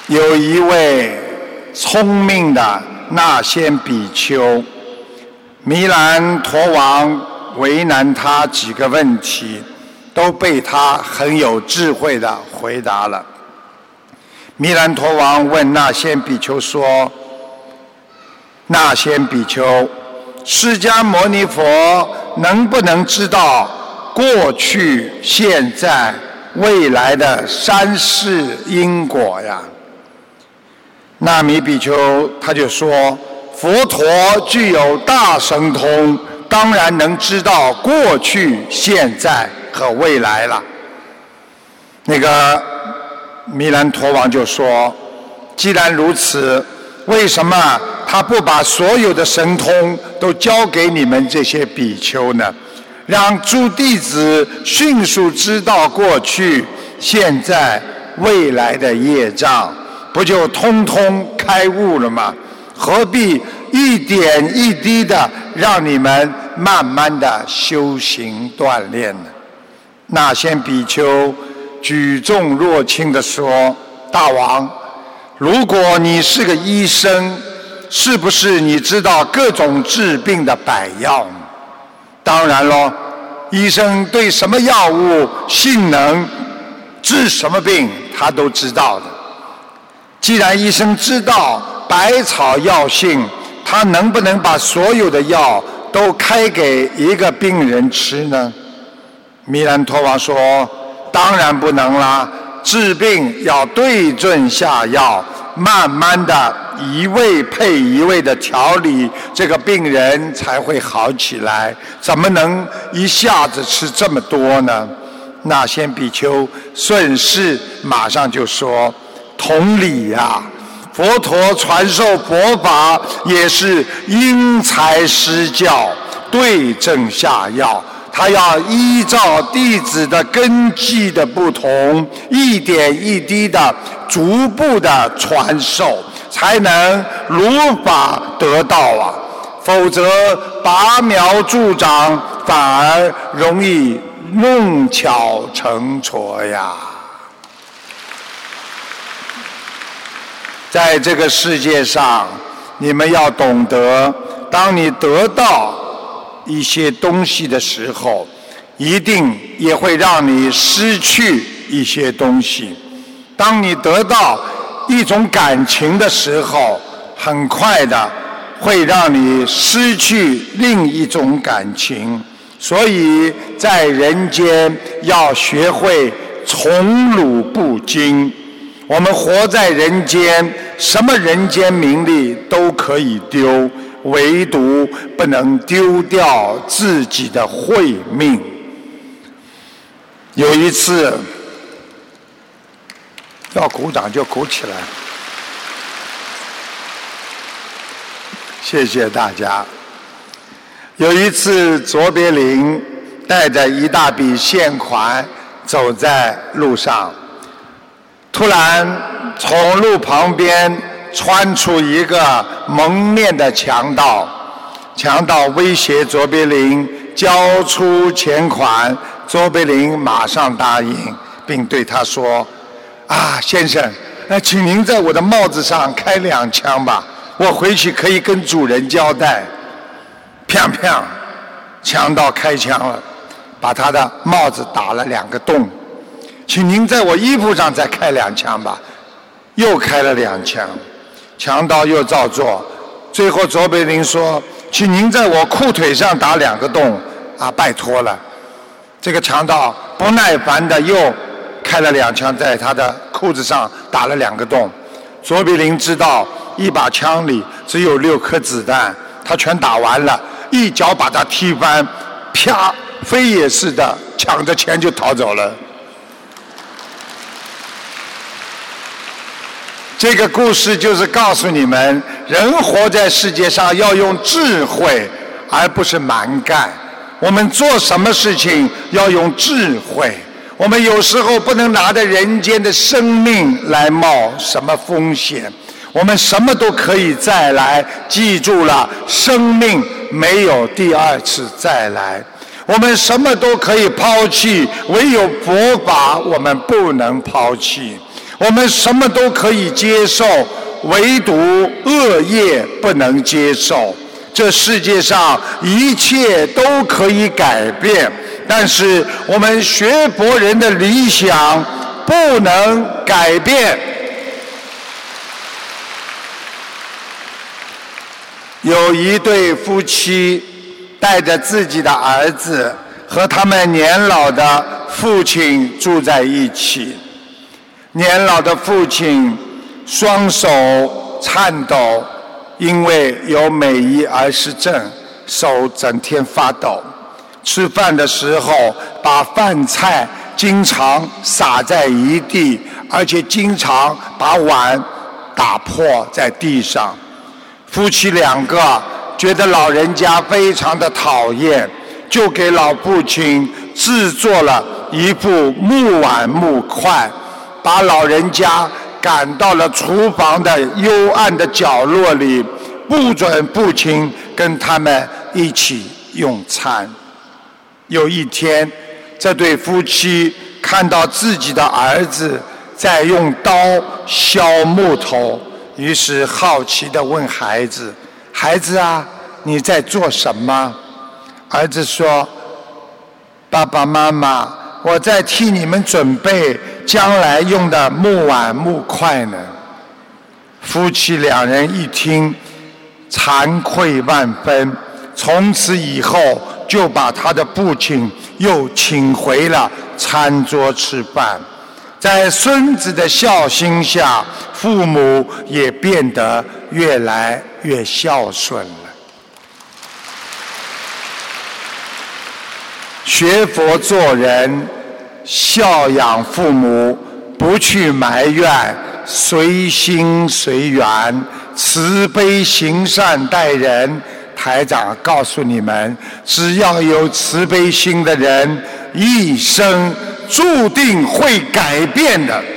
有一位聪明的那仙比丘，弥兰陀王为难他几个问题，都被他很有智慧的回答了。弥兰陀王问那仙比丘说：那仙比丘，释迦牟尼佛能不能知道过去、现在、未来的三世因果呀？那弥比丘他就说：佛陀具有大神通，当然能知道过去、现在和未来了。那个弥兰陀王就说：既然如此，为什么他不把所有的神通都交给你们这些比丘呢？让诸弟子迅速知道过去、现在、未来的业障，不就通通开悟了吗？何必一点一滴的让你们慢慢的修行锻炼呢？那仙比丘举重若轻地说：大王，如果你是个医生，是不是你知道各种治病的百药呢？当然咯，医生对什么药物性能治什么病他都知道的。既然医生知道百草药性，他能不能把所有的药都开给一个病人吃呢？弥兰陀王说：当然不能啦，治病要对症下药，慢慢的一味配一味的调理，这个病人才会好起来，怎么能一下子吃这么多呢？那仙比丘顺势马上就说：同理呀，佛陀传授佛法也是因材施教，对症下药，他要依照弟子的根基的不同，一点一滴的逐步的传授，才能如法得道啊！否则拔苗助长，反而容易弄巧成拙呀。在这个世界上，你们要懂得，当你得到一些东西的时候，一定也会让你失去一些东西。当你得到一种感情的时候，很快的会让你失去另一种感情。所以在人间要学会宠辱不惊。我们活在人间，什么人间名利都可以丢，唯独不能丢掉自己的慧命。有一次，要鼓掌就鼓起来，谢谢大家。有一次，卓别林带着一大笔现款走在路上，突然从路旁边窜出一个蒙面的强盗，强盗威胁卓别林交出钱款，卓别林马上答应，并对他说：先生，请您在我的帽子上开2枪吧，我回去可以跟主人交代。砰砰，强盗开枪了，把他的帽子打了2个洞。请您在我衣服上再开2枪吧，又开了2枪。强盗又照做，最后卓别林说：请您在我裤腿上打2个洞，拜托了。这个强盗不耐烦的又开了2枪，在他的裤子上打了2个洞。卓别林知道一把枪里只有6颗子弹，他全打完了，一脚把他踢翻，啪，飞也似的抢着钱就逃走了。这个故事就是告诉你们，人活在世界上要用智慧，而不是蛮干。我们做什么事情要用智慧，我们有时候不能拿着人间的生命来冒什么风险，我们什么都可以再来，记住了，生命没有第2次再来。我们什么都可以抛弃，唯有佛法我们不能抛弃。 我们什么都可以接受，唯独恶业不能接受。这世界上一切都可以改变，但是我们学佛人的理想不能改变。有一对夫妻带着自己的儿子和他们年老的父亲住在一起。年老的父亲双手颤抖，因为有美伊尔氏症，手整天发抖。吃饭的时候把饭菜经常洒在一地，而且经常把碗打破在地上。夫妻两个觉得老人家非常的讨厌，就给老父亲制作了一副木碗木筷，把老人家赶到了厨房的幽暗的角落里，不准父亲跟他们一起用餐。有一天，这对夫妻看到自己的儿子在用刀削木头，于是好奇地问孩子：“孩子啊，你在做什么？”儿子说：“爸爸妈妈，我在替你们准备将来用的木碗木筷呢。”夫妻两人一听，惭愧万分，从此以后就把他的父亲又请回了餐桌吃饭。在孙子的孝心下，父母也变得越来越孝顺了。学佛做人，孝养父母，不去埋怨，随心随缘，慈悲行善待人。台长告诉你们，只要有慈悲心的人，一生注定会改变的。